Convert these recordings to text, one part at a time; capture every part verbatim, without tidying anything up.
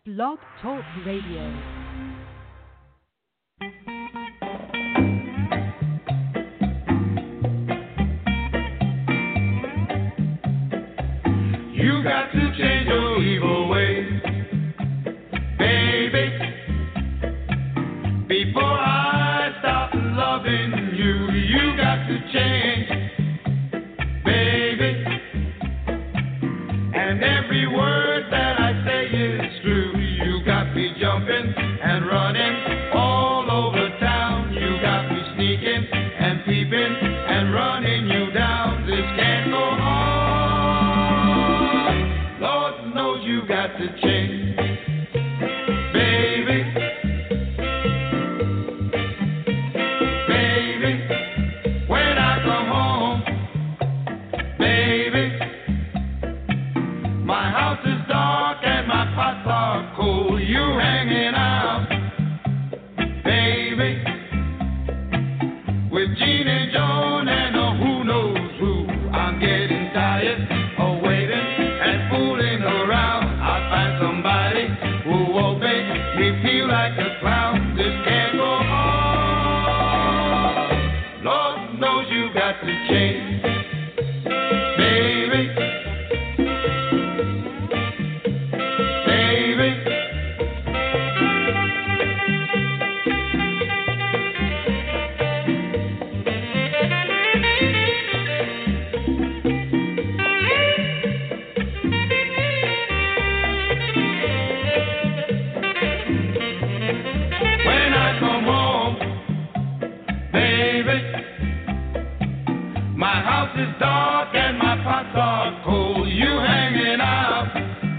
Blog Talk Radio. You got to change your evil ways, baby, before I stop loving you. You got to change, baby, and every word that I say is true. You got me jumping and running all over town. You got me sneaking and peeping and running you down. This can't go on. Lord knows you got to change, baby, baby. When I come home, baby, my house is dark and my pots are cold. You hanging out, baby, with Gene and Joan and a who knows who. I'm getting tired of waiting and fooling around. I'll find somebody who won't make me feel like a clown. This can't go on. Lord knows you got to change, baby, baby. When I come home, baby, my house is dark and my pots are cold. You hanging out,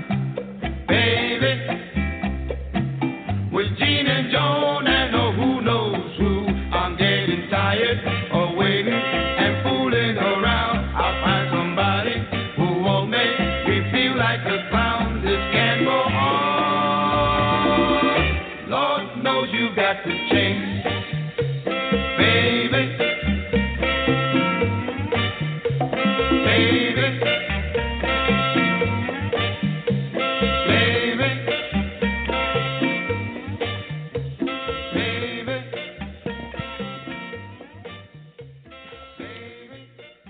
baby, with Gene and Joan and oh who knows who. I'm getting tired of waiting and fooling around. I'll find somebody who won't make me feel like a clown. This can't go on. Lord knows you got to change, baby, baby, baby, baby, baby.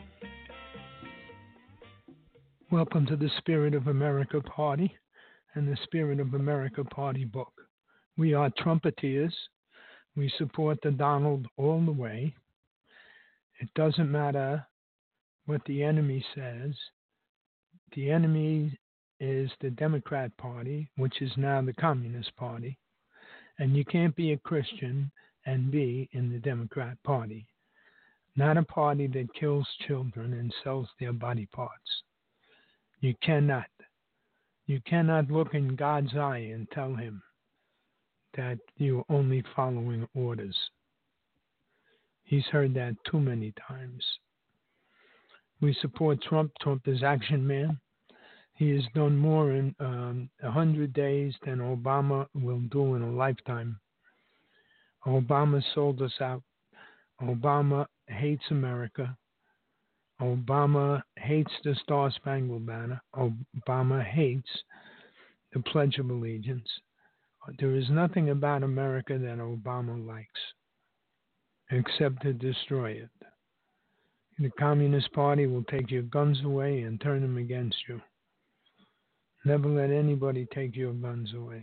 Welcome to the Spirit of America Party and the Spirit of America Party book. We are trumpeteers. We support the Donald all the way. It doesn't matter what the enemy says. The enemy is the Democrat Party, which is now the Communist Party. And you can't be a Christian and be in the Democrat Party. Not a party that kills children and sells their body parts. You cannot. You cannot look in God's eye and tell him that you're only following orders. He's heard that too many times. We support Trump. Trump is action man. He has done more in um, one hundred days than Obama will do in a lifetime. Obama sold us out. Obama hates America. Obama hates the Star Spangled Banner. Obama hates the Pledge of Allegiance. There is nothing about America that Obama likes except to destroy it. The Communist Party will take your guns away and turn them against you. Never let anybody take your guns away.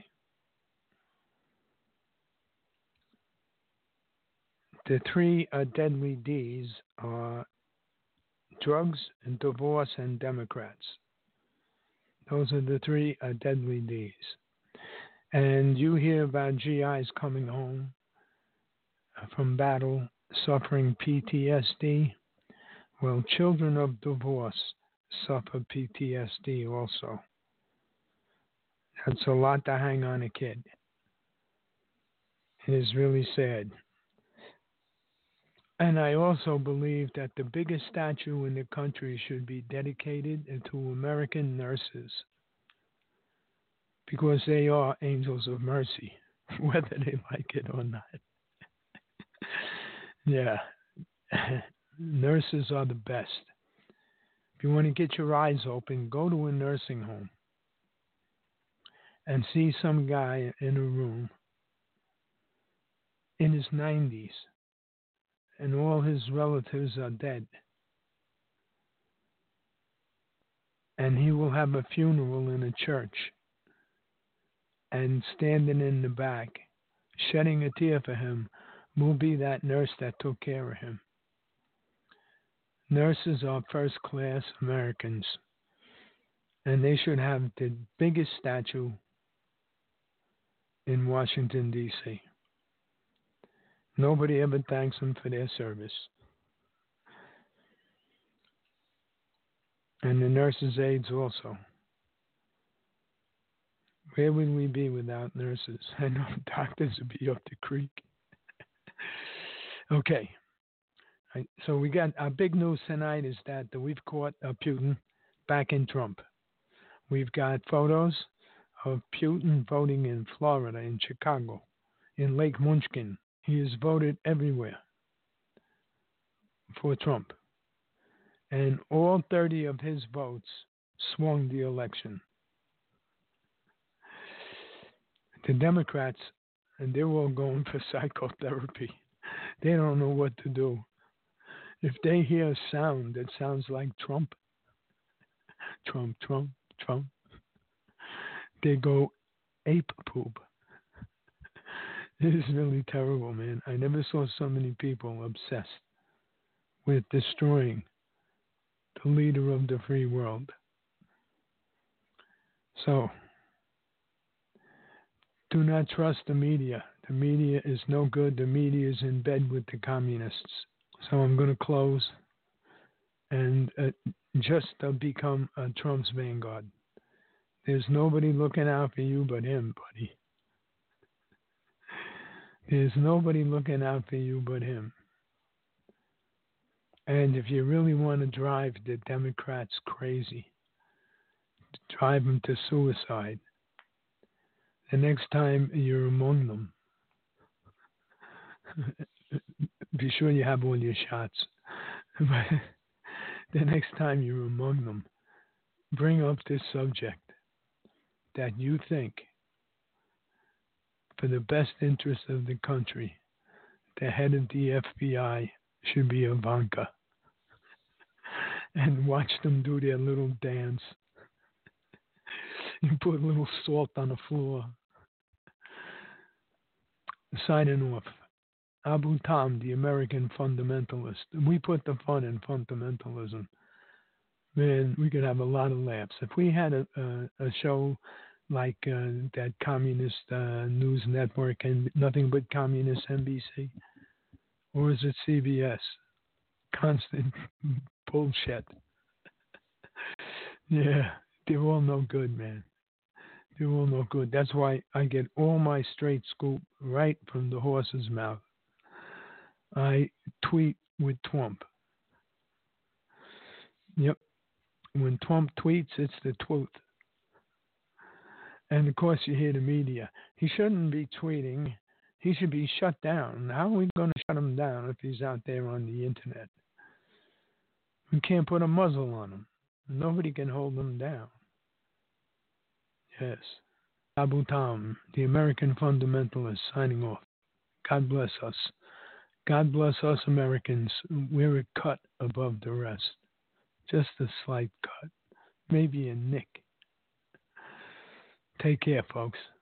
The three uh, deadly D's are drugs and divorce and Democrats. Those are the three uh, deadly D's. And you hear about G Is coming home from battle, suffering P T S D. Well, children of divorce suffer P T S D also. That's a lot to hang on a kid. It is really sad. And I also believe that the biggest statue in the country should be dedicated to American nurses, because they are angels of mercy, whether they like it or not. Yeah. Nurses are the best. If you want to get your eyes open, go to a nursing home and see some guy in a room in his nineties and all his relatives are dead. And he will have a funeral in a church, and standing in the back, shedding a tear for him, will be that nurse that took care of him. Nurses are first-class Americans, and they should have the biggest statue in Washington, D C Nobody ever thanks them for their service. And the nurses' aides also. Where would we be without nurses? I know doctors would be up the creek. Okay. Right, so we got our big news tonight is that we've caught uh, Putin back in Trump. We've got photos of Putin voting in Florida, in Chicago, in Lake Munchkin. He has voted everywhere for Trump. And all thirty of his votes swung the election. The Democrats, and they're all going for psychotherapy. They don't know what to do. If they hear a sound that sounds like Trump, Trump, Trump, Trump, they go ape poop. It is really terrible, man. I never saw so many people obsessed with destroying the leader of the free world. So, do not trust the media. The media is no good. The media is in bed with the communists. So I'm going to close and uh, just uh, become uh, Trump's vanguard. There's nobody looking out for you but him, buddy. There's nobody looking out for you but him. And if you really want to drive the Democrats crazy, drive them to suicide, the next time you're among them, be sure you have all your shots. But the next time you're among them, bring up this subject that you think, for the best interest of the country, the head of the F B I should be Ivanka. And watch them do their little dance. You put a little salt on the floor. Signing off. Abu Tam, the American fundamentalist. We put the fun in fundamentalism. Man, we could have a lot of laughs. If we had a, a, a show like uh, that communist uh, news network and nothing but communist N B C, or is it C B S? Constant bullshit. Yeah, they're all no good, man. They're all no good. That's why I get all my straight scoop right from the horse's mouth. I tweet with Trump. Yep. When Trump tweets, it's the truth. And of course, you hear the media. He shouldn't be tweeting. He should be shut down. How are we going to shut him down if he's out there on the internet? We can't put a muzzle on him. Nobody can hold him down. Yes. Abu Tam, the American fundamentalist, signing off. God bless us. God bless us Americans. We're a cut above the rest. Just a slight cut. Maybe a nick. Take care, folks.